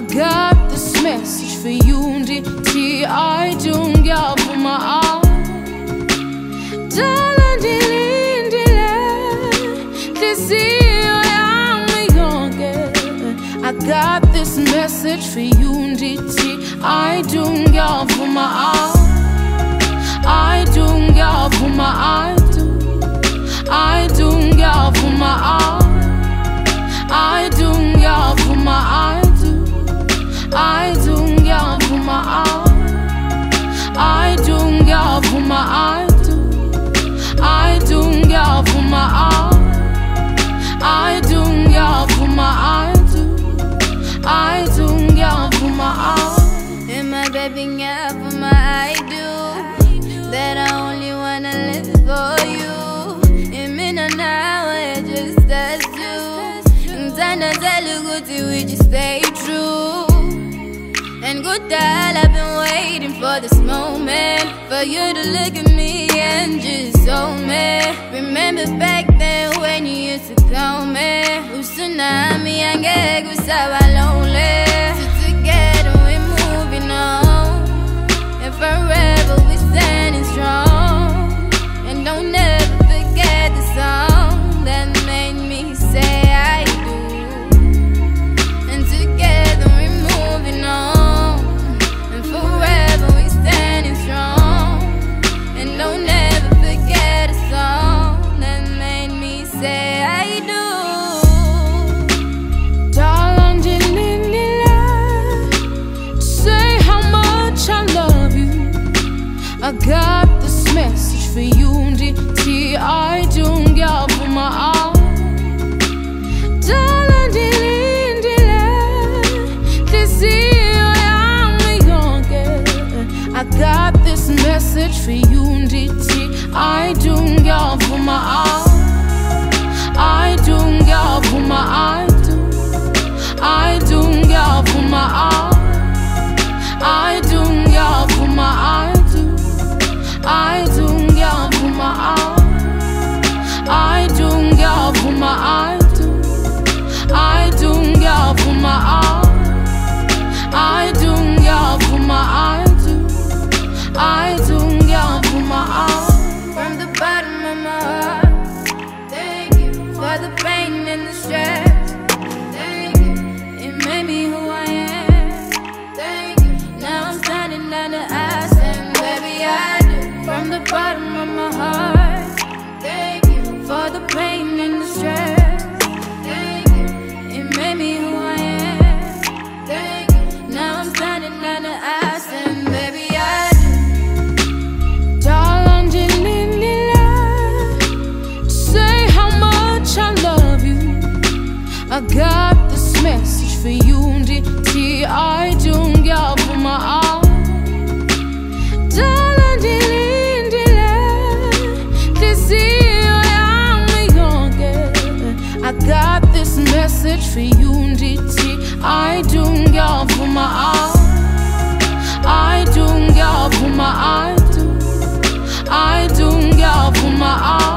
got this message for you, nditi aidunga vuma Dala ndilindile Lisiyo yami yonke I got this message for you, nditi aidunga vuma Aidunga vuma Aidunga vuma Aidunga vuma Aidunga vuma Aidunga vuma Aidunga vuma Aidunga vuma Aidunga vuma And my baby got for my I do that I only wanna live for you. And me no now it just as you. And I tell you good till we just stay true. And good that I've been waiting for this moment, for you to look at me and just hold me. Remember back then when you used to call me Usunami and gusaba lonely. So together we're moving on, and forever we're standing strong. And don't ever forget the song that made me say I do. And together we're moving on, and forever we're standing strong. And don't ever forget a song that made me say I do. Darling, say how much I love you. I got this message for you, nditi aidunga vuma Dala ndilindile Lisiyo yami yonke I got this message for you, nditi aidunga vuma Aidunga vuma Aidunga vuma Aidunga vuma Aidunga vuma Aidunga vuma Aidunga vuma Aidunga vuma Aidunga vuma From the bottom of my heart, thank you for the pain and the stress. Thank you, it made me who I am. Thank you, now I'm standing under ice, and baby I do. From the bottom of my heart, thank you for the pain and the stress. Thank you, it made me who I am. Thank you, now I'm standing under ice, and baby I do. Darling, say how much I love you. I got this message for you, nditi aidunga vuma Dala ndilindile Lisiyo yami yonke I got this message for you, nditi aidunga vuma Aidunga vuma Aidunga vuma